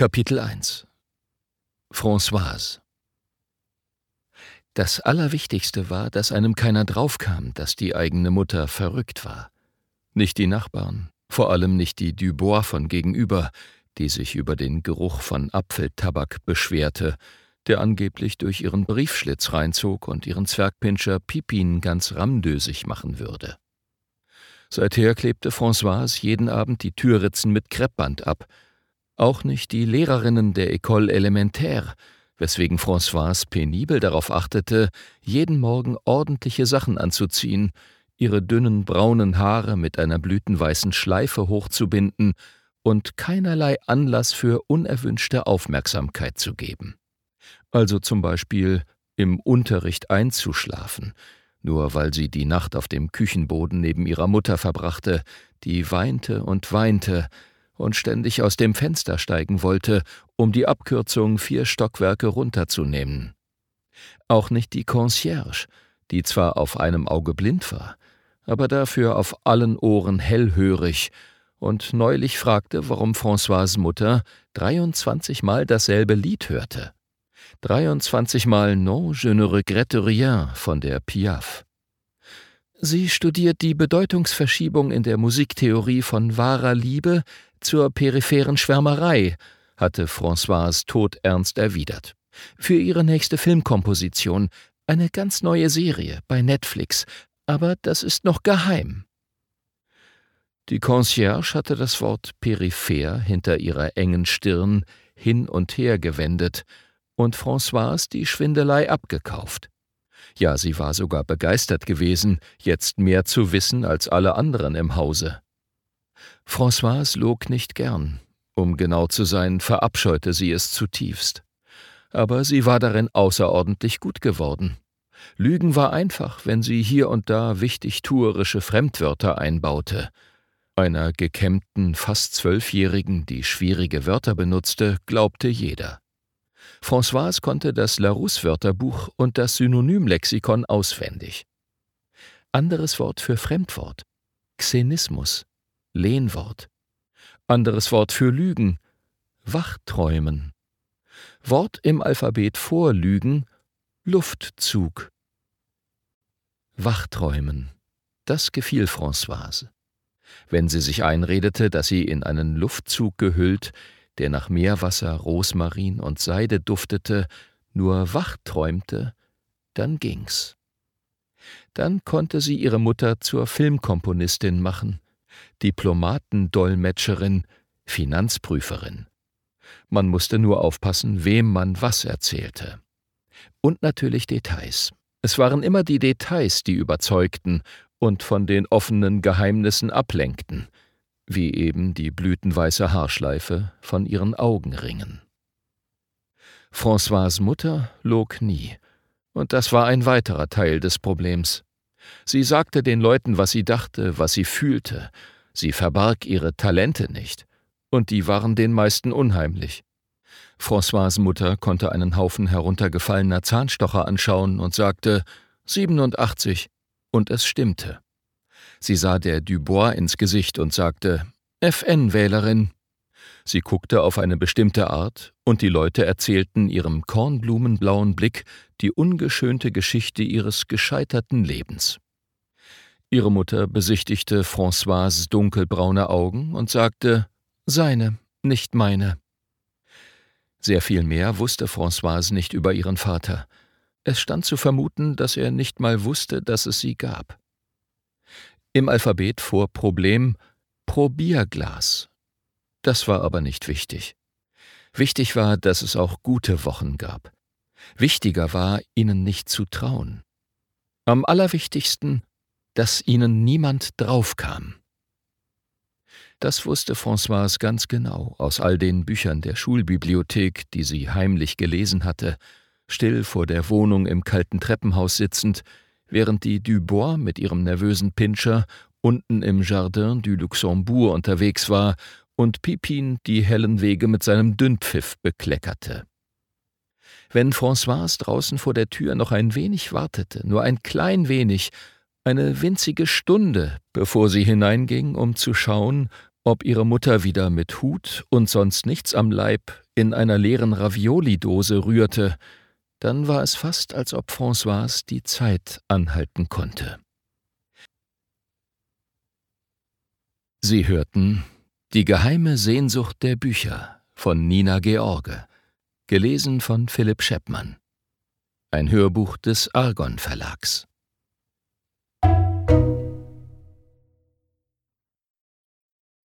Kapitel 1 Françoise. Das Allerwichtigste war, dass einem keiner draufkam, dass die eigene Mutter verrückt war. Nicht die Nachbarn, vor allem nicht die Dubois von gegenüber, die sich über den Geruch von Apfeltabak beschwerte, der angeblich durch ihren Briefschlitz reinzog und ihren Zwergpinscher Pipin ganz ramdösig machen würde. Seither klebte Françoise jeden Abend die Türritzen mit Kreppband ab. Auch nicht die Lehrerinnen der École Élémentaire, weswegen Françoise penibel darauf achtete, jeden Morgen ordentliche Sachen anzuziehen, ihre dünnen braunen Haare mit einer blütenweißen Schleife hochzubinden und keinerlei Anlass für unerwünschte Aufmerksamkeit zu geben. Also zum Beispiel im Unterricht einzuschlafen, nur weil sie die Nacht auf dem Küchenboden neben ihrer Mutter verbrachte, die weinte und ständig aus dem Fenster steigen wollte, um die Abkürzung 4 Stockwerke runterzunehmen. Auch nicht die Concierge, die zwar auf einem Auge blind war, aber dafür auf allen Ohren hellhörig und neulich fragte, warum Françoises Mutter 23 Mal dasselbe Lied hörte. 23 Mal Non, je ne regrette rien von der Piaf. Sie studiert die Bedeutungsverschiebung in der Musiktheorie von wahrer Liebe zur peripheren Schwärmerei, hatte Françoise todernst erwidert. Für ihre nächste Filmkomposition, eine ganz neue Serie bei Netflix, aber das ist noch geheim. Die Concierge hatte das Wort peripher hinter ihrer engen Stirn hin und her gewendet und Françoise die Schwindelei abgekauft. Ja, sie war sogar begeistert gewesen, jetzt mehr zu wissen als alle anderen im Hause. Françoise log nicht gern. Um genau zu sein, verabscheute sie es zutiefst. Aber sie war darin außerordentlich gut geworden. Lügen war einfach, wenn sie hier und da wichtigtuerische Fremdwörter einbaute. Einer gekämmten, fast 12-Jährigen, die schwierige Wörter benutzte, glaubte jeder. Françoise konnte das Larousse-Wörterbuch und das Synonymlexikon auswendig. Anderes Wort für Fremdwort: Xenismus, Lehnwort. Anderes Wort für Lügen: Wachträumen. Wort im Alphabet vor Lügen: Luftzug. Wachträumen, das gefiel Françoise. Wenn sie sich einredete, dass sie in einen Luftzug gehüllt, der nach Meerwasser, Rosmarin und Seide duftete, nur wach träumte, dann ging's. Dann konnte sie ihre Mutter zur Filmkomponistin machen, Diplomatendolmetscherin, Finanzprüferin. Man musste nur aufpassen, wem man was erzählte. Und natürlich Details. Es waren immer die Details, die überzeugten und von den offenen Geheimnissen ablenkten, wie eben die blütenweiße Haarschleife von ihren Augenringen. Françoises Mutter log nie, und das war ein weiterer Teil des Problems. Sie sagte den Leuten, was sie dachte, was sie fühlte. Sie verbarg ihre Talente nicht, und die waren den meisten unheimlich. Françoises Mutter konnte einen Haufen heruntergefallener Zahnstocher anschauen und sagte 87, und es stimmte. Sie sah der Dubois ins Gesicht und sagte FN-Wählerin. Sie guckte auf eine bestimmte Art, und die Leute erzählten ihrem kornblumenblauen Blick die ungeschönte Geschichte ihres gescheiterten Lebens. Ihre Mutter besichtigte Françoises dunkelbraune Augen und sagte, seine, nicht meine. Sehr viel mehr wusste Françoise nicht über ihren Vater. Es stand zu vermuten, dass er nicht mal wusste, dass es sie gab. Im Alphabet vor Problem Probierglas. Das war aber nicht wichtig. Wichtig war, dass es auch gute Wochen gab. Wichtiger war, ihnen nicht zu trauen. Am allerwichtigsten, dass ihnen niemand draufkam. Das wusste Françoise ganz genau aus all den Büchern der Schulbibliothek, die sie heimlich gelesen hatte, still vor der Wohnung im kalten Treppenhaus sitzend, während die Dubois mit ihrem nervösen Pinscher unten im Jardin du Luxembourg unterwegs war und Pipin die hellen Wege mit seinem Dünnpfiff bekleckerte. Wenn Françoise draußen vor der Tür noch ein wenig wartete, nur ein klein wenig, eine winzige Stunde, bevor sie hineinging, um zu schauen, ob ihre Mutter wieder mit Hut und sonst nichts am Leib in einer leeren Ravioli-Dose rührte, dann war es fast, als ob Françoise die Zeit anhalten konnte. Sie hörten Die geheime Sehnsucht der Bücher von Nina George, gelesen von Philipp Scheppmann. Ein Hörbuch des Argon Verlags.